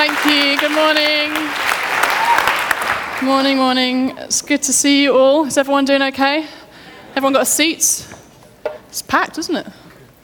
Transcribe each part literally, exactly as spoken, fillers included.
Thank you. Good morning. Morning, morning. It's good to see you all. Is everyone doing okay? Everyone got a seat? It's packed, isn't it?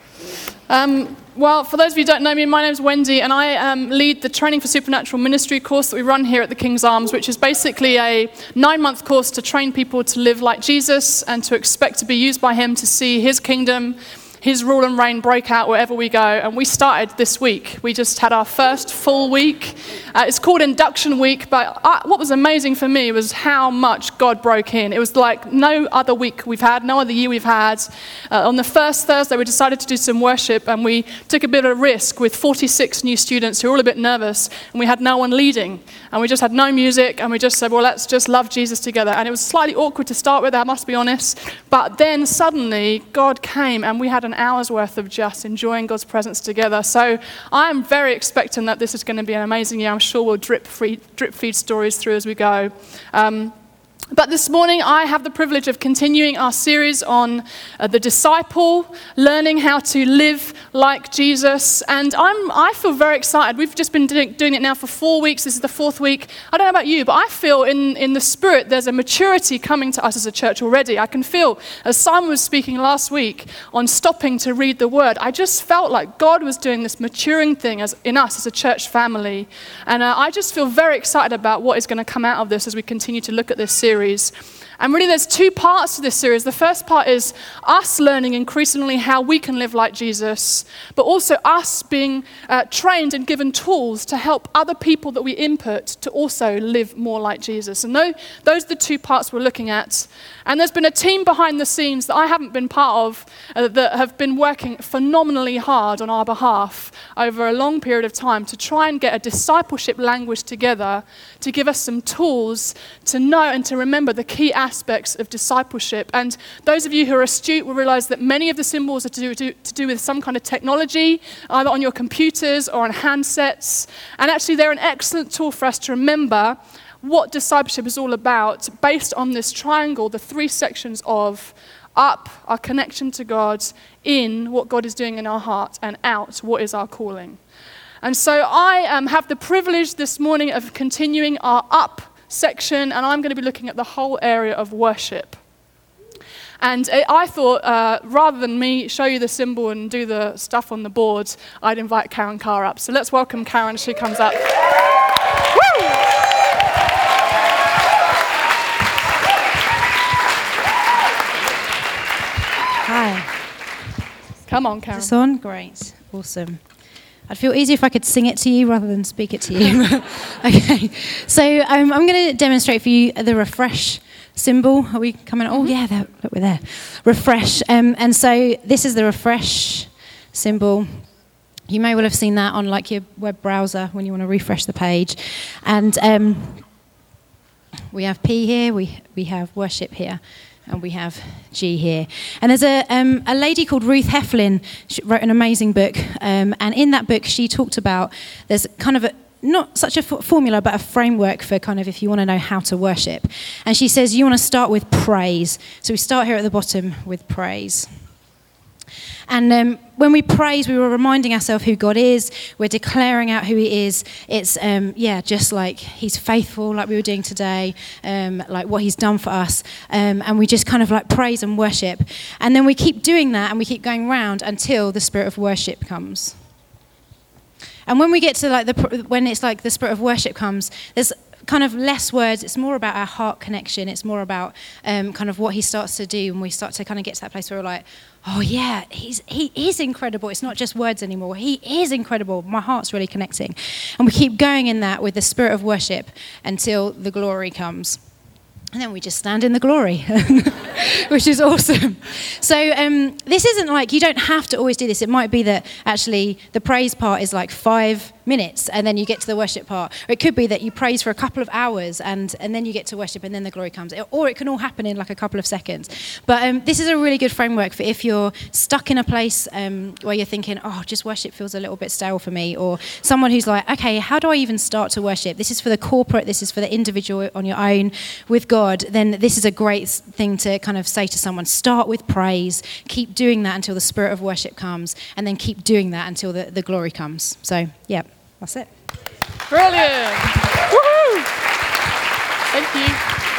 Um, well, for those of you who don't know me, my name's Wendy, and I um, lead the Training for Supernatural Ministry course that we run here at the King's Arms, which is basically a nine-month course to train people to live like Jesus and to expect to be used by him to see his kingdom, his rule and reign break out wherever we go. And we started this week. We just had our first full week. Uh, it's called Induction Week, but I, what was amazing for me was how much God broke in. It was like no other week we've had, no other year we've had. Uh, on the first Thursday, we decided to do some worship, and we took a bit of a risk with forty-six new students who were all a bit nervous, and we had no one leading. And we just had no music, and we just said, well, let's just love Jesus together. And it was slightly awkward to start with, I must be honest. But then suddenly, God came, and we had an hour's worth of just enjoying God's presence together. So I'm very expectant that this is going to be an amazing year. I'm sure we'll drip feed, drip feed stories through as we go. Um, But this morning, I have the privilege of continuing our series on uh, the disciple, learning how to live like Jesus. And I'm, I feel very excited. We've just been doing, doing it now for four weeks. This is the fourth week. I don't know about you, but I feel in, in the spirit there's a maturity coming to us as a church already. I can feel, as Simon was speaking last week on stopping to read the word, I just felt like God was doing this maturing thing as, in us as a church family. And uh, I just feel very excited about what is going to come out of this as we continue to look at this series. And really there's two parts to this series. The first part is us learning increasingly how we can live like Jesus, but also us being uh, trained and given tools to help other people that we input to also live more like Jesus. And those, those are the two parts we're looking at. And there's been a team behind the scenes that I haven't been part of uh, that have been working phenomenally hard on our behalf over a long period of time to try and get a discipleship language together to give us some tools to know and to remember the key aspects of discipleship. And those of you who are astute will realize that many of the symbols are to do, to, to do with some kind of technology, either on your computers or on handsets. And actually they're an excellent tool for us to remember what discipleship is all about based on this triangle, the three sections of up, our connection to God, in, what God is doing in our heart, and out, what is our calling. And so I um, have the privilege this morning of continuing our up section, and I'm going to be looking at the whole area of worship. And I thought, uh, rather than me show you the symbol and do the stuff on the board, I'd invite Karen Carr up. So let's welcome Karen as she comes up. Woo! Hi. Come on, Karen. Is this on? Great. Awesome. I'd feel easier if I could sing it to you rather than speak it to you. Okay. So um, I'm going to demonstrate for you the refresh symbol. Are we coming? Oh, yeah, there, look, we're there. Refresh. Um, and so this is the refresh symbol. You may well have seen that on like your web browser when you want to refresh the page. And um, we have P here. We we have worship here. And we have G here. And there's a um, a lady called Ruth Heflin. She wrote an amazing book. Um, and in that book, she talked about there's kind of a, not such a f- formula, but a framework for kind of if you want to know how to worship. And she says you want to start with praise. So we start here at the bottom with praise. And um, when we praise, we were reminding ourselves who God is. We're declaring out who he is. It's, um, yeah, just like he's faithful, like we were doing today, um, like what he's done for us. Um, and we just kind of like praise and worship. And then we keep doing that and we keep going round until the spirit of worship comes. And when we get to like the, when it's like the spirit of worship comes, there's kind of less words. It's more about our heart connection. It's more about um, kind of what he starts to do, and we start to kind of get to that place where we're like, oh yeah, he's he is incredible. It's not just words anymore. He is incredible. My heart's really connecting. And we keep going in that with the spirit of worship until the glory comes. And then we just stand in the glory, which is awesome. So um, this isn't like, you don't have to always do this. It might be that actually the praise part is like five minutes and then you get to the worship part. Or it could be that you praise for a couple of hours and, and then you get to worship and then the glory comes. Or it can all happen in like a couple of seconds. But um, this is a really good framework for if you're stuck in a place um, where you're thinking, oh, just worship feels a little bit stale for me. Or someone who's like, okay, how do I even start to worship? This is for the corporate, this is for the individual on your own with God. Then this is a great thing to kind of say to someone, start with praise, keep doing that until the spirit of worship comes, and then keep doing that until the, the glory comes. So, yeah, that's it. Brilliant. Woohoo! Thank you.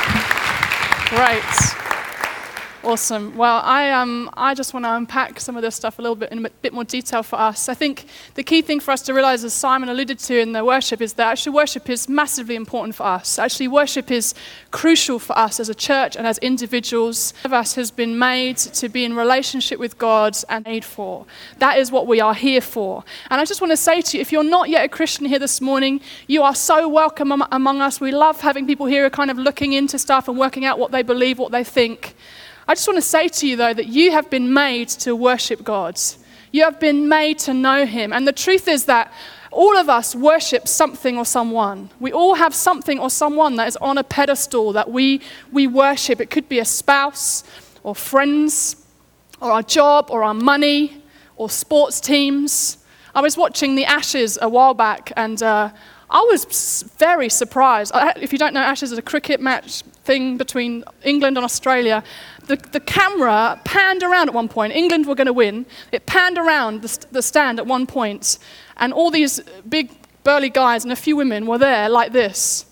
Great. Awesome. Well, I um, I just want to unpack some of this stuff a little bit in a bit more detail for us. I think the key thing for us to realize, as Simon alluded to in the worship, is that actually worship is massively important for us. Actually, worship is crucial for us as a church and as individuals. Each of us has been made to be in relationship with God and made for. That is what we are here for. And I just want to say to you, if you're not yet a Christian here this morning, you are so welcome am- among us. We love having people here who are kind of looking into stuff and working out what they believe, what they think. I just want to say to you, though, that you have been made to worship God. You have been made to know him. And the truth is that all of us worship something or someone. We all have something or someone that is on a pedestal that we, we worship. It could be a spouse or friends or our job or our money or sports teams. I was watching the Ashes a while back, and uh, I was very surprised. I, if you don't know, Ashes is a cricket match thing between England and Australia. The, the camera panned around at one point. England were going to win. It panned around the, st- the stand at one point, and all these big burly guys and a few women were there like this.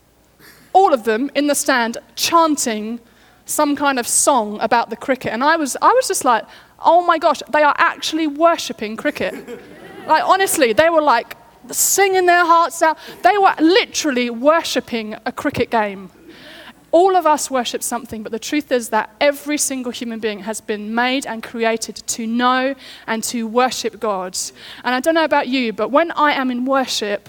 All of them in the stand chanting some kind of song about the cricket. And I was, I was just like, oh my gosh, they are actually worshipping cricket. Like, honestly, they were like singing their hearts out. They were literally worshipping a cricket game. All of us worship something, but the truth is that every single human being has been made and created to know and to worship God. And I don't know about you, but when I am in worship,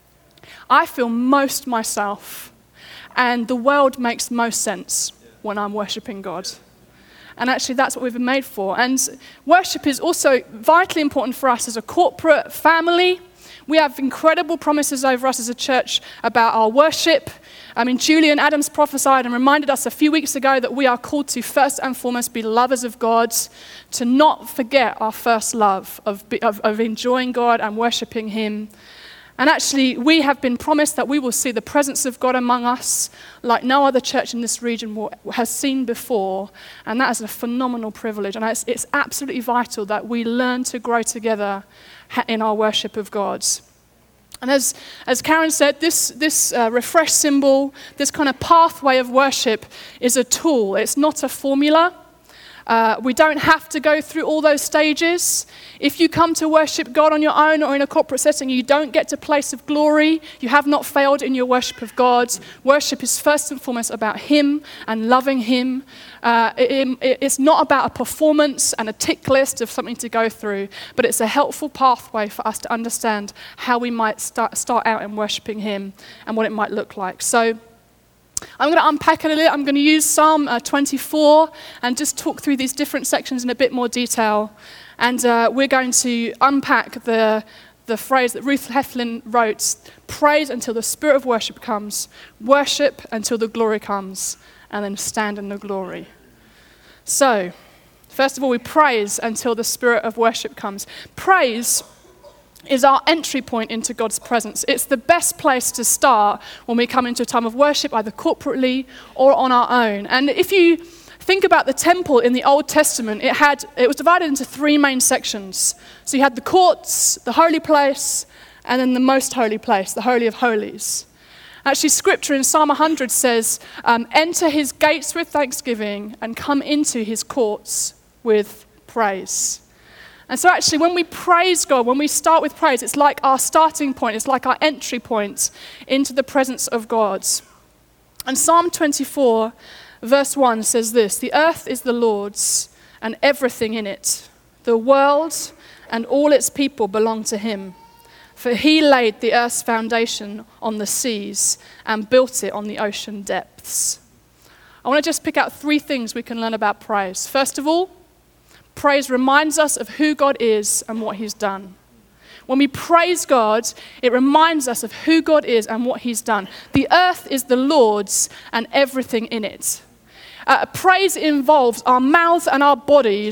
I feel most myself, and the world makes most sense when I'm worshiping God. And actually, that's what we've been made for. And worship is also vitally important for us as a corporate family. We have incredible promises over us as a church about our worship. I mean, Julian Adams prophesied and reminded us a few weeks ago that we are called to first and foremost be lovers of God, to not forget our first love of, of, of enjoying God and worshiping him. And actually, we have been promised that we will see the presence of God among us like no other church in this region will, has seen before. And that is a phenomenal privilege. And it's, it's absolutely vital that we learn to grow together in our worship of God. And as, as Karen said, this, this uh, refresh symbol, this kind of pathway of worship is a tool. It's not a formula. Uh, we don't have to go through all those stages. If you come to worship God on your own or in a corporate setting, you don't get to a place of glory. You have not failed in your worship of God. Worship is first and foremost about him and loving him. Uh, it, it, it's not about a performance and a tick list of something to go through, but it's a helpful pathway for us to understand how we might start, start out in worshiping him and what it might look like. So I'm going to unpack it a little. I'm going to use Psalm uh, twenty-four and just talk through these different sections in a bit more detail. And uh, we're going to unpack the, the phrase that Ruth Heflin wrote, praise until the spirit of worship comes, worship until the glory comes, and then stand in the glory. So, first of all, we praise until the spirit of worship comes. Praise is our entry point into God's presence. It's the best place to start when we come into a time of worship, either corporately or on our own. And if you think about the temple in the Old Testament, it had it was divided into three main sections. So you had the courts, the holy place, and then the most holy place, the Holy of Holies. Actually, scripture in Psalm one hundred says, um, enter his gates with thanksgiving and come into his courts with praise. And so actually, when we praise God, when we start with praise, it's like our starting point. It's like our entry point into the presence of God. And Psalm twenty-four, verse one says this, the earth is the Lord's and everything in it. The world and all its people belong to him. For he laid the earth's foundation on the seas and built it on the ocean depths. I want to just pick out three things we can learn about praise. First of all, praise reminds us of who God is and what he's done. When we praise God, it reminds us of who God is and what he's done. The earth is the Lord's and everything in it. Uh, praise involves our mouths and our bodies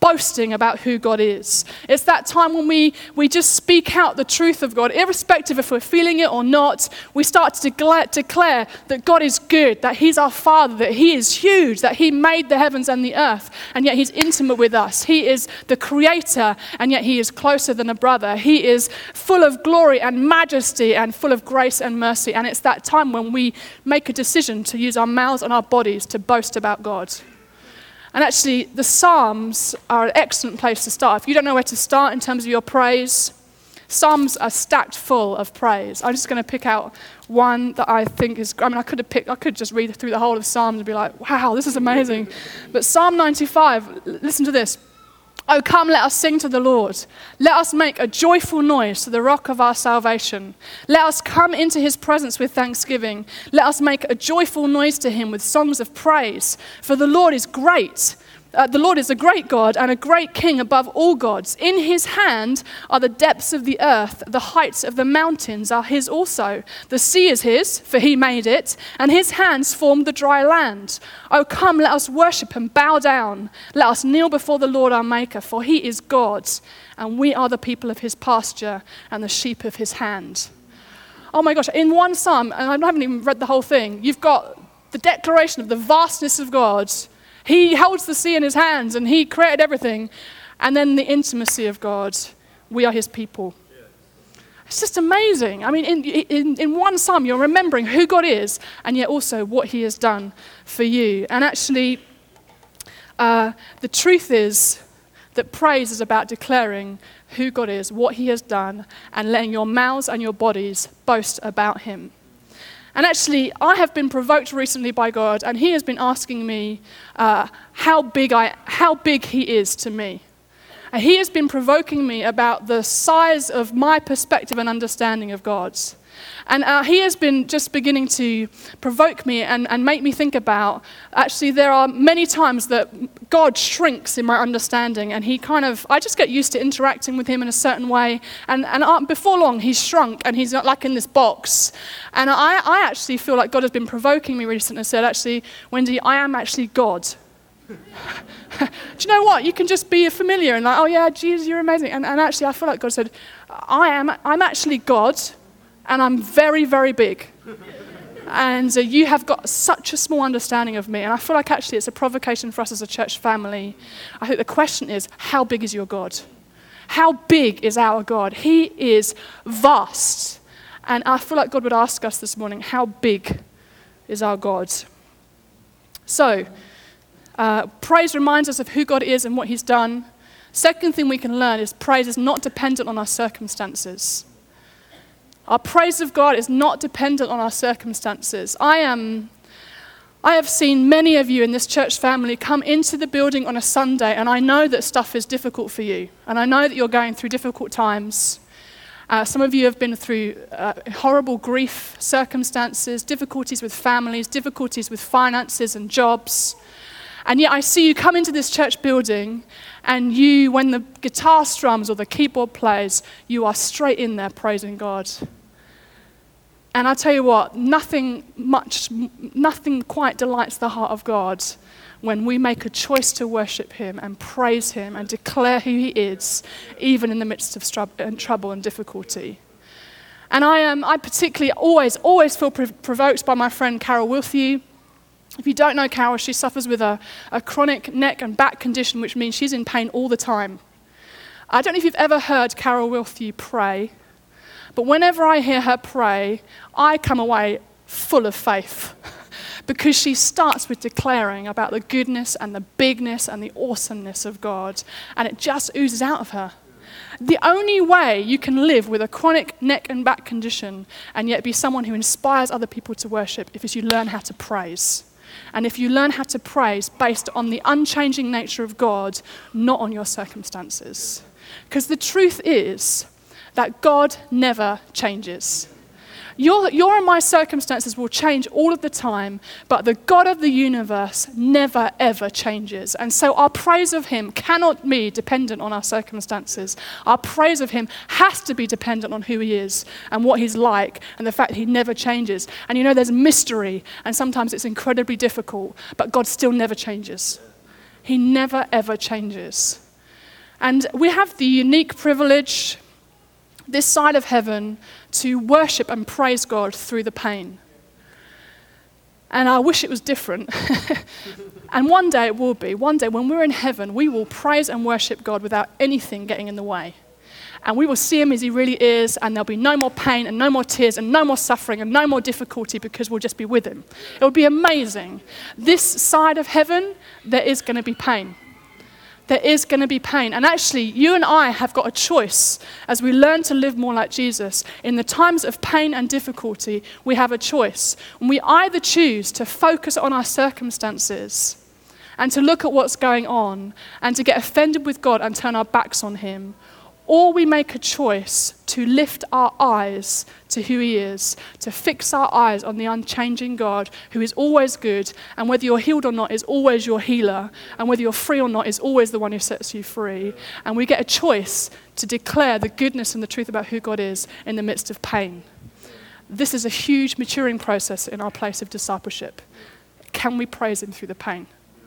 boasting about who God is. It's that time when we, we just speak out the truth of God, irrespective if we're feeling it or not. We start to declare, declare that God is good, that he's our Father, that he is huge, that he made the heavens and the earth, and yet he's intimate with us. He is the creator, and yet he is closer than a brother. He is full of glory and majesty and full of grace and mercy. And it's that time when we make a decision to use our mouths and our bodies to boast about God. And actually, the Psalms are an excellent place to start. If you don't know where to start in terms of your praise, Psalms are stacked full of praise. I'm just going to pick out one that I think is, I mean, I could have picked, I could just read through the whole of Psalms and be like, wow, this is amazing. But Psalm ninety-five, listen to this. Oh, come, let us sing to the Lord. Let us make a joyful noise to the rock of our salvation. Let us come into his presence with thanksgiving. Let us make a joyful noise to him with songs of praise. For the Lord is great. Uh, the Lord is a great God and a great King above all gods. In his hand are the depths of the earth. The heights of the mountains are his also. The sea is his, for he made it, and his hands formed the dry land. Oh, come, let us worship and bow down. Let us kneel before the Lord our Maker, for he is God, and we are the people of his pasture and the sheep of his hand. Oh my gosh, in one psalm, and I haven't even read the whole thing, you've got the declaration of the vastness of God. He holds the sea in his hands and he created everything. And then the intimacy of God. We are his people. It's just amazing. I mean, in, in, in one psalm, you're remembering who God is and yet also what he has done for you. And actually, uh, the truth is that praise is about declaring who God is, what he has done, and letting your mouths and your bodies boast about him. And actually, I have been provoked recently by God, and he has been asking me uh, how big I, how big he is to me. And he has been provoking me about the size of my perspective and understanding of God's. And uh, he has been just beginning to provoke me and, and make me think about, actually, there are many times that God shrinks in my understanding, and he kind of, I just get used to interacting with him in a certain way, and, and uh, before long, he's shrunk, and he's not like in this box. And I, I actually feel like God has been provoking me recently and said, actually, Wendy, I am actually God. Do you know what? You can just be familiar and like, oh yeah, Jesus, you're amazing. And, and actually, I feel like God said, I am, I'm actually God, and I'm very, very big. And uh, you have got such a small understanding of me. And I feel like actually it's a provocation for us as a church family. I think the question is, how big is your God? How big is our God? He is vast. And I feel like God would ask us this morning, how big is our God? So, uh, praise reminds us of who God is and what he's done. Second thing we can learn is praise is not dependent on our circumstances. Our praise of God is not dependent on our circumstances. I am, I have seen many of you in this church family come into the building on a Sunday, and I know that stuff is difficult for you, and I know that you're going through difficult times. Uh, some of you have been through uh, horrible grief circumstances, difficulties with families, difficulties with finances and jobs. And yet I see you come into this church building, and you, when the guitar strums or the keyboard plays, you are straight in there praising God. And I tell you what, nothing much, nothing quite delights the heart of God when we make a choice to worship him and praise him and declare who he is, even in the midst of stru- trouble and difficulty. And I am, I particularly always, always feel prov- provoked by my friend Carol Wilthew. If you don't know Carol, she suffers with a, a chronic neck and back condition, which means she's in pain all the time. I don't know if you've ever heard Carol Wilthew pray, but whenever I hear her pray, I come away full of faith because she starts with declaring about the goodness and the bigness and the awesomeness of God, and it just oozes out of her. The only way you can live with a chronic neck and back condition and yet be someone who inspires other people to worship is if you learn how to praise. And if you learn how to praise based on the unchanging nature of God, not on your circumstances. Because the truth is that God never changes. Your, your and my circumstances will change all of the time, but the God of the universe never, ever changes. And so our praise of him cannot be dependent on our circumstances. Our praise of him has to be dependent on who he is and what he's like and the fact that he never changes. And you know, there's mystery, and sometimes it's incredibly difficult, but God still never changes. He never, ever changes. And we have the unique privilege, this side of heaven, to worship and praise God through the pain. And I wish it was different. And one day it will be. One day when we're in heaven, we will praise and worship God without anything getting in the way. And we will see him as he really is, and there'll be no more pain and no more tears and no more suffering and no more difficulty because we'll just be with him. It will be amazing. This side of heaven, there is going to be pain. There is going to be pain. And actually, you and I have got a choice as we learn to live more like Jesus. In the times of pain and difficulty, we have a choice. And we either choose to focus on our circumstances and to look at what's going on and to get offended with God and turn our backs on him, or we make a choice to lift our eyes to who he is, to fix our eyes on the unchanging God who is always good, and whether you're healed or not is always your healer, and whether you're free or not is always the one who sets you free. And we get a choice to declare the goodness and the truth about who God is in the midst of pain. This is a huge maturing process in our place of discipleship. Can we praise him through the pain?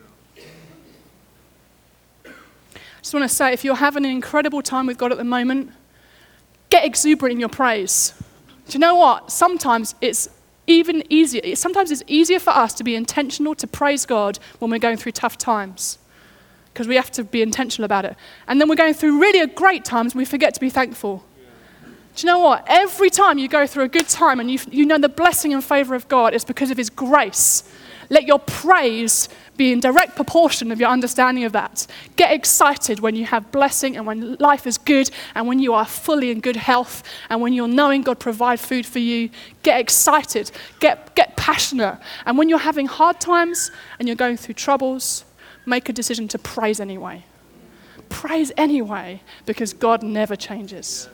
I just want to say, if you're having an incredible time with God at the moment, get exuberant in your praise. Do you know what? Sometimes it's even easier. Sometimes it's easier for us to be intentional to praise God when we're going through tough times, because we have to be intentional about it. And then we're going through really great times and we forget to be thankful. Do you know what? Every time you go through a good time and you, you know the blessing and favor of God is because of his grace. Let your praise be in direct proportion of your understanding of that. Get excited when you have blessing and when life is good and when you are fully in good health and when you're knowing God provide food for you. Get excited. Get, get passionate. And when you're having hard times and you're going through troubles, make a decision to praise anyway. Praise anyway, because God never changes.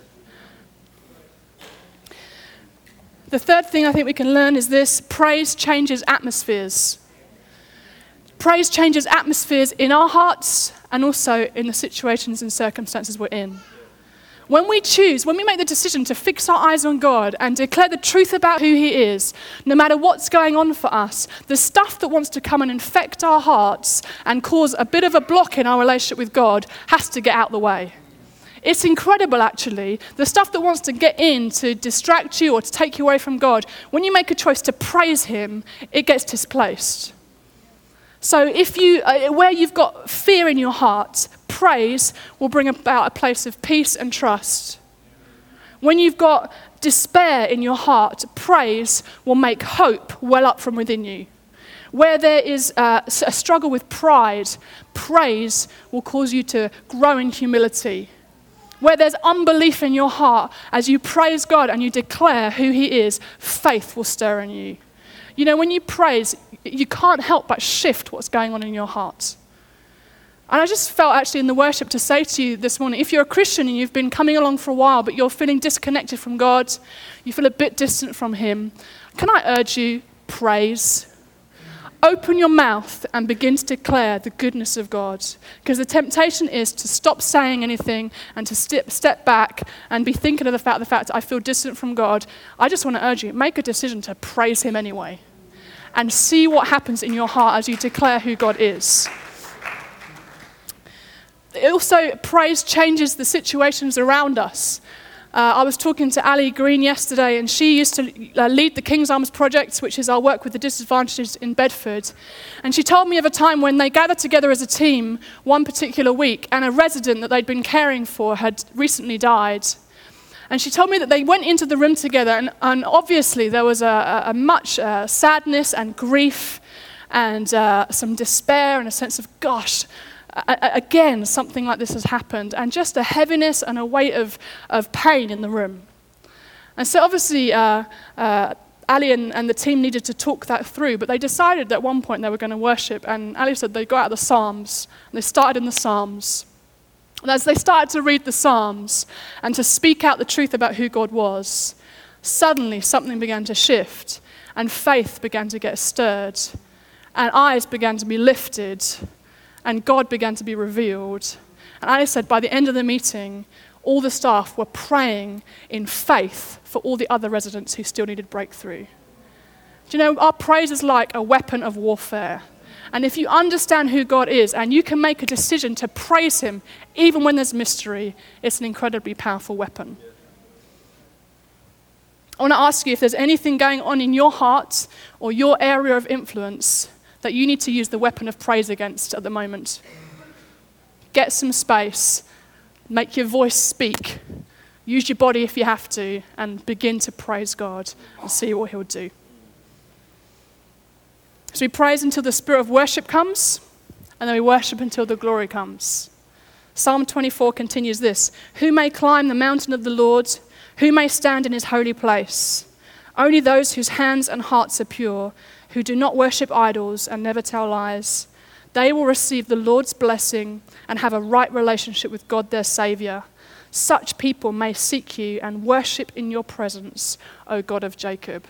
The third thing I think we can learn is this: praise changes atmospheres. Praise changes atmospheres in our hearts and also in the situations and circumstances we're in. When we choose, when we make the decision to fix our eyes on God and declare the truth about who he is, no matter what's going on for us, the stuff that wants to come and infect our hearts and cause a bit of a block in our relationship with God has to get out the way. It's incredible, actually. The stuff that wants to get in to distract you or to take you away from God, when you make a choice to praise him, it gets displaced. So if you, uh, where you've got fear in your heart, praise will bring about a place of peace and trust. When you've got despair in your heart, praise will make hope well up from within you. Where there is uh, a struggle with pride, praise will cause you to grow in humility. Where there's unbelief in your heart, as you praise God and you declare who he is, faith will stir in you. You know, when you praise, you can't help but shift what's going on in your heart. And I just felt actually in the worship to say to you this morning, if you're a Christian and you've been coming along for a while, but you're feeling disconnected from God, you feel a bit distant from him, can I urge you, praise. Open your mouth and begin to declare the goodness of God. Because the temptation is to stop saying anything and to step, step back and be thinking of the fact, the fact that I feel distant from God. I just want to urge you, make a decision to praise him anyway. And see what happens in your heart as you declare who God is. Also, praise changes the situations around us. Uh, I was talking to Ali Green yesterday, and she used to uh, lead the King's Arms Project, which is our work with the disadvantaged in Bedford. And she told me of a time when they gathered together as a team one particular week, and a resident that they'd been caring for had recently died. And she told me that they went into the room together, and, and obviously there was a, a, a much uh, sadness and grief and uh, some despair and a sense of, gosh, again, something like this has happened, and just a heaviness and a weight of, of pain in the room. And so obviously, uh, uh, Ali and, and the team needed to talk that through, but they decided at one point they were going to worship, and Ali said they got out the Psalms, and they started in the Psalms. And as they started to read the Psalms and to speak out the truth about who God was, suddenly something began to shift, and faith began to get stirred, and eyes began to be lifted, and God began to be revealed. And Ali said by the end of the meeting, all the staff were praying in faith for all the other residents who still needed breakthrough. Do you know, our praise is like a weapon of warfare. And if you understand who God is and you can make a decision to praise him, even when there's mystery, it's an incredibly powerful weapon. I want to ask you if there's anything going on in your heart or your area of influence that you need to use the weapon of praise against at the moment. Get some space, make your voice speak, use your body if you have to, and begin to praise God and see what he'll do. So we praise until the spirit of worship comes, and then we worship until the glory comes. Psalm twenty-four continues this: who may climb the mountain of the Lord? Who may stand in his holy place? Only those whose hands and hearts are pure, who do not worship idols and never tell lies. They will receive the Lord's blessing and have a right relationship with God their Savior. Such people may seek you and worship in your presence, O God of Jacob.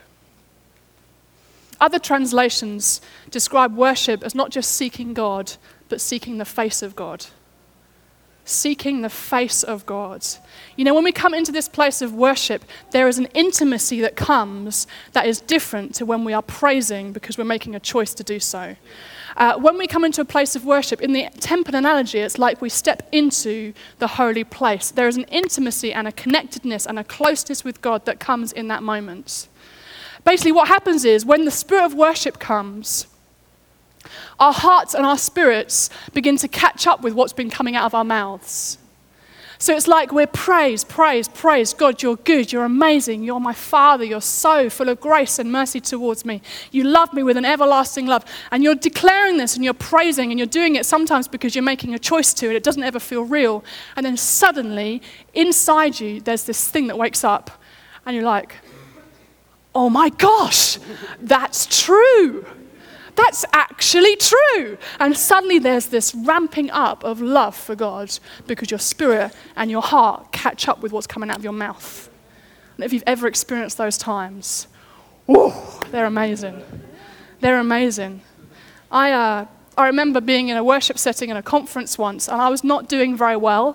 Other translations describe worship as not just seeking God, but seeking the face of God. Seeking the face of God. You know, when we come into this place of worship, there is an intimacy that comes that is different to when we are praising because we're making a choice to do so. Uh, when we come into a place of worship, in the temple analogy, it's like we step into the holy place. There is an intimacy and a connectedness and a closeness with God that comes in that moment. Basically, what happens is when the spirit of worship comes, our hearts and our spirits begin to catch up with what's been coming out of our mouths. So it's like we're praise, praise, praise. God, you're good, you're amazing, you're my Father, you're so full of grace and mercy towards me. You love me with an everlasting love. And you're declaring this and you're praising and you're doing it sometimes because you're making a choice to, and it doesn't ever feel real. And then suddenly, inside you, there's this thing that wakes up and you're like, oh my gosh, that's true. That's actually true. And suddenly there's this ramping up of love for God because your spirit and your heart catch up with what's coming out of your mouth. And if you've ever experienced those times, whoa, they're amazing. They're amazing. I, uh, I remember being in a worship setting in a conference once, and I was not doing very well.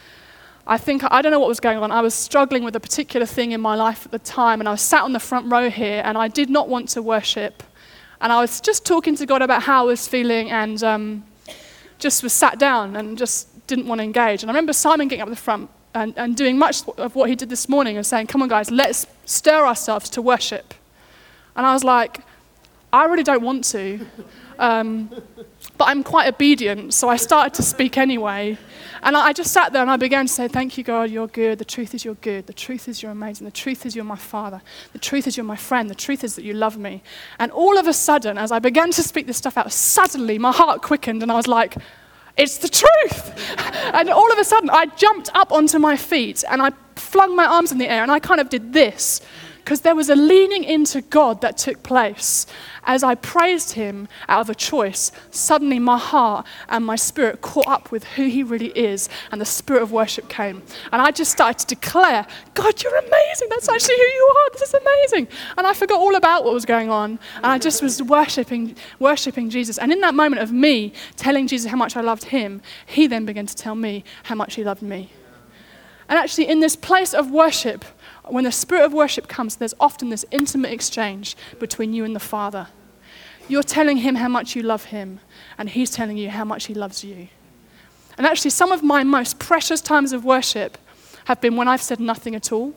I think, I don't know what was going on. I was struggling with a particular thing in my life at the time, and I was sat on the front row here, and I did not want to worship. And I was just talking to God about how I was feeling, and um, just was sat down and just didn't want to engage. And I remember Simon getting up the front and, and doing much of what he did this morning and saying, come on guys, let's stir ourselves to worship. And I was like, I really don't want to, um, but I'm quite obedient, so I started to speak anyway. And I just sat there and I began to say, thank you, God, you're good. The truth is you're good. The truth is you're amazing. The truth is you're my Father. The truth is you're my friend. The truth is that you love me. And all of a sudden, as I began to speak this stuff out, suddenly my heart quickened and I was like, it's the truth. And all of a sudden, I jumped up onto my feet and I flung my arms in the air and I kind of did this, because there was a leaning into God that took place. As I praised him out of a choice, suddenly my heart and my spirit caught up with who he really is, and the spirit of worship came. And I just started to declare, God, you're amazing. That's actually who you are. This is amazing. And I forgot all about what was going on. And I just was worshiping, worshiping Jesus. And in that moment of me telling Jesus how much I loved him, he then began to tell me how much he loved me. And actually in this place of worship, when the spirit of worship comes, there's often this intimate exchange between you and the Father. You're telling him how much you love him, and he's telling you how much he loves you. And actually, some of my most precious times of worship have been when I've said nothing at all.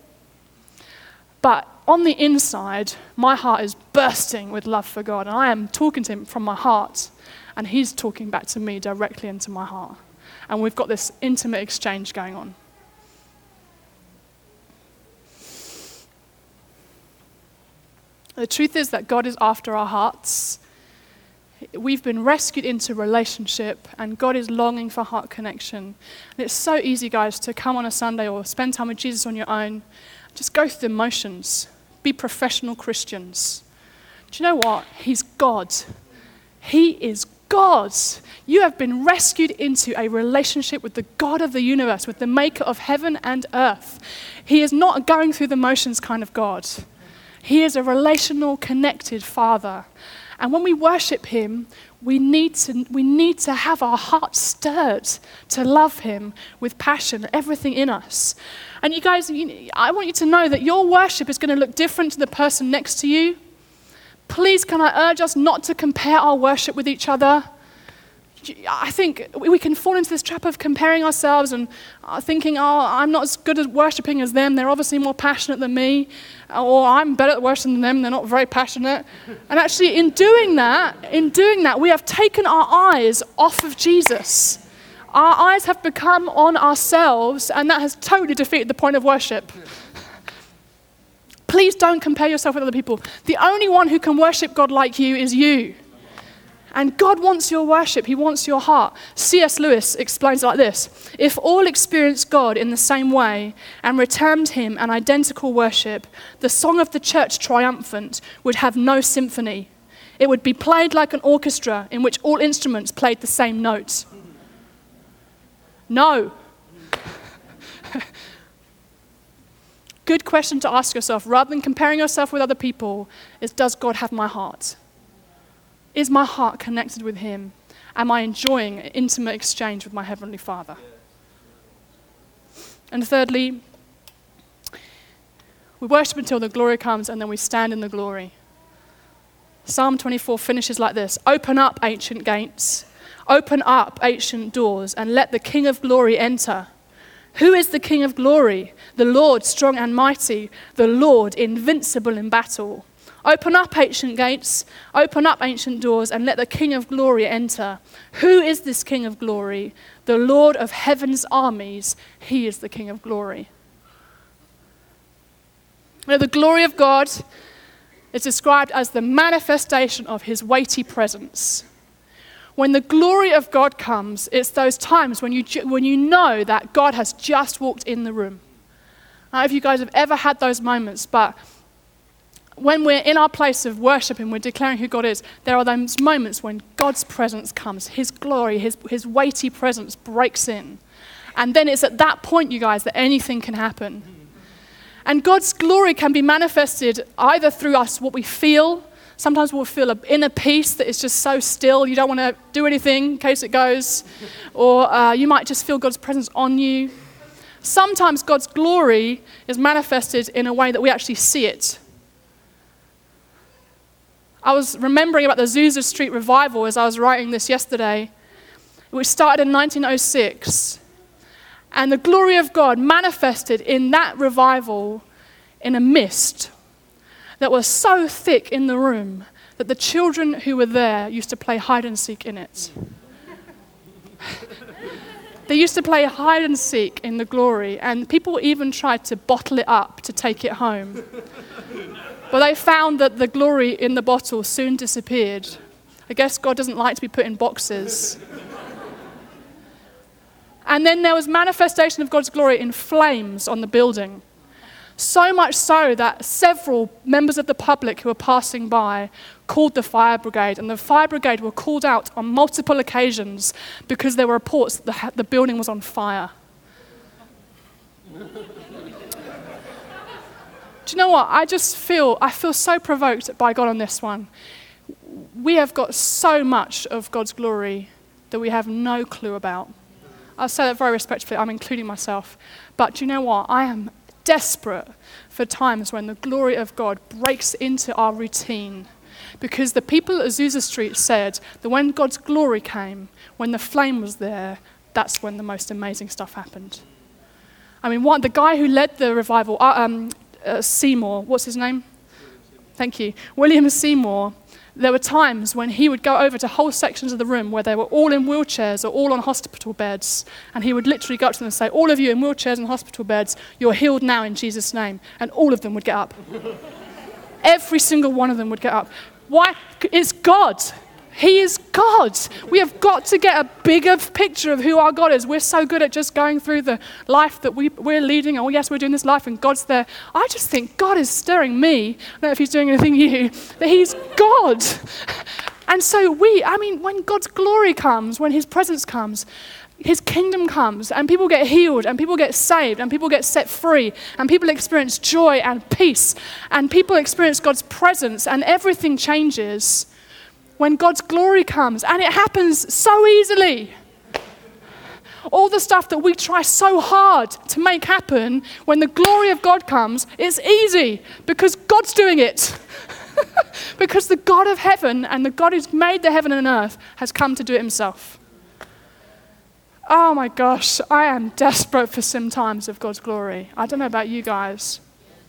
But on the inside, my heart is bursting with love for God, and I am talking to him from my heart, and he's talking back to me directly into my heart. And we've got this intimate exchange going on. The truth is that God is after our hearts. We've been rescued into relationship, and God is longing for heart connection. And it's so easy, guys, to come on a Sunday or spend time with Jesus on your own. Just go through the motions. Be professional Christians. Do you know what? He's God. He is God. You have been rescued into a relationship with the God of the universe, with the maker of heaven and earth. He is not a going through the motions kind of God. He is a relational, connected Father. And when we worship him, we need to we need to have our hearts stirred to love him with passion, everything in us. And you guys, you, I want you to know that your worship is going to look different to the person next to you, Please, can I urge us not to compare our worship with each other? I think we can fall into this trap of comparing ourselves and thinking, oh, I'm not as good at worshiping as them. They're obviously more passionate than me. Or I'm better at worshiping than them. They're not very passionate. And actually, in doing that, in doing that, we have taken our eyes off of Jesus. Our eyes have become on ourselves, and that has totally defeated the point of worship. Please don't compare yourself with other people. The only one who can worship God like you is you. And God wants your worship. He wants your heart. C S Lewis explains it like this. If all experienced God in the same way and returned him an identical worship, the song of the church triumphant would have no symphony. It would be played like an orchestra in which all instruments played the same notes. No. Good question to ask yourself, rather than comparing yourself with other people, is, does God have my heart? Is my heart connected with him? Am I enjoying an intimate exchange with my Heavenly Father? And thirdly, we worship until the glory comes, and then we stand in the glory. Psalm twenty-four finishes like this. Open up, ancient gates. Open up, ancient doors, and let the King of glory enter. Who is the King of glory? The Lord strong and mighty, the Lord invincible in battle. Open up, ancient gates, open up, ancient doors, and let the King of glory enter. Who is this King of glory? The Lord of heaven's armies. He is the King of glory. Now, the glory of God is described as the manifestation of his weighty presence. When the glory of God comes, it's those times when you, when you know that God has just walked in the room. I don't know if you guys have ever had those moments, but when we're in our place of worship and we're declaring who God is, there are those moments when God's presence comes, his glory, his, his weighty presence breaks in. And then it's at that point, you guys, that anything can happen. And God's glory can be manifested either through us, what we feel. Sometimes we'll feel an inner peace that is just so still, you don't want to do anything in case it goes. Or uh, you might just feel God's presence on you. Sometimes God's glory is manifested in a way that we actually see it. I was remembering about the Azusa Street revival as I was writing this yesterday, which started in nineteen oh six. And the glory of God manifested in that revival in a mist that was so thick in the room that the children who were there used to play hide and seek in it. They used to play hide and seek in the glory, and people even tried to bottle it up to take it home. But they found that the glory in the bottle soon disappeared. I guess God doesn't like to be put in boxes. And then there was manifestation of God's glory in flames on the building. So much so that several members of the public who were passing by called the fire brigade. And the fire brigade were called out on multiple occasions because there were reports that the, the building was on fire. Do you know what? I just feel, I feel so provoked by God on this one. We have got so much of God's glory that we have no clue about. I'll say that very respectfully, I'm including myself. But do you know what? I am desperate for times when the glory of God breaks into our routine. Because the people at Azusa Street said that when God's glory came, when the flame was there, that's when the most amazing stuff happened. I mean, one, the guy who led the revival, uh, um, uh, Seymour, what's his name? Thank you. William Seymour. There were times when he would go over to whole sections of the room where they were all in wheelchairs or all on hospital beds, and he would literally go up to them and say, all of you in wheelchairs and hospital beds, you're healed now in Jesus' name. And all of them would get up. Every single one of them would get up. Why? It's God. He is God. We have got to get a bigger picture of who our God is. We're so good at just going through the life that we, we're leading. Oh, yes, we're doing this life and God's there. I just think God is stirring me. I don't know if he's doing anything you, that he's God. And so we, I mean, when God's glory comes, when his presence comes, his kingdom comes, and people get healed, and people get saved, and people get set free, and people experience joy and peace, and people experience God's presence, and everything changes when God's glory comes, and it happens so easily. All the stuff that we try so hard to make happen, when the glory of God comes, it's easy because God's doing it. Because the God of heaven and the God who's made the heaven and earth has come to do it himself. Oh my gosh, I am desperate for some times of God's glory. I don't know about you guys.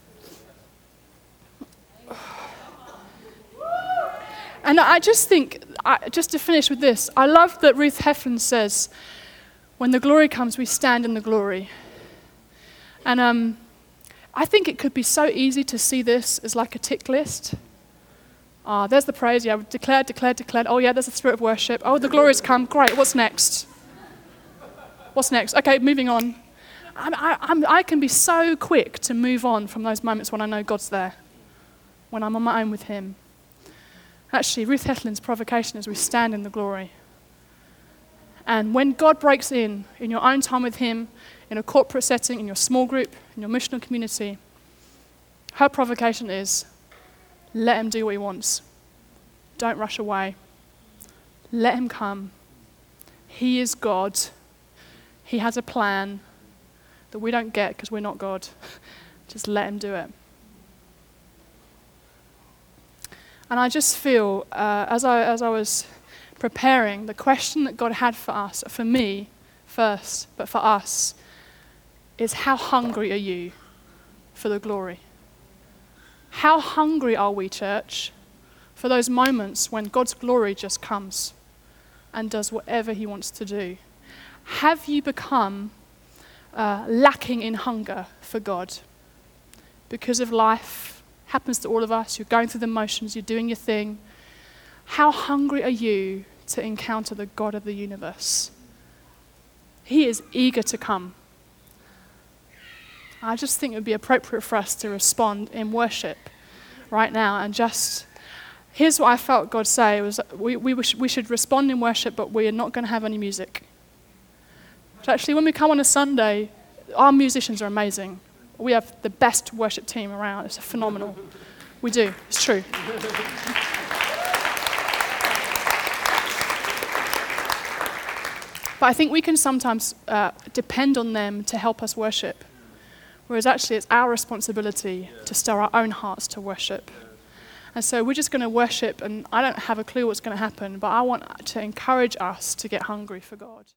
And I just think, I, just to finish with this, I love that Ruth Heflin says, when the glory comes, we stand in the glory. And um, I think it could be so easy to see this as like a tick list. Ah, oh, there's the praise, yeah, declared, declared, declared. Oh yeah, there's the spirit of worship. Oh, the glory's come, great, what's next? What's next? Okay, moving on. I'm, I, I'm, I can be so quick to move on from those moments when I know God's there, when I'm on my own with him. Actually, Ruth Heflin's provocation is we stand in the glory. And when God breaks in, in your own time with him, in a corporate setting, in your small group, in your missional community, her provocation is, let him do what he wants. Don't rush away. Let him come. He is God. He has a plan that we don't get because we're not God. Just let him do it. And I just feel, uh, as I as I was preparing, the question that God had for us, for me first, but for us, is how hungry are you for the glory? How hungry are we, church, for those moments when God's glory just comes and does whatever he wants to do? Have you become uh, lacking in hunger for God because of life? Happens to all of us. You're going through the motions, you're doing your thing. How hungry are you to encounter the God of the universe? He is eager to come. I just think it would be appropriate for us to respond in worship right now and just, here's what I felt God say, was we, we, we should respond in worship, but we are not going to have any music. So actually, when we come on a Sunday, our musicians are amazing. We have the best worship team around. It's phenomenal. We do. It's true. But I think we can sometimes uh, depend on them to help us worship. Whereas actually it's our responsibility to stir our own hearts to worship. And so we're just going to worship, and I don't have a clue what's going to happen, but I want to encourage us to get hungry for God.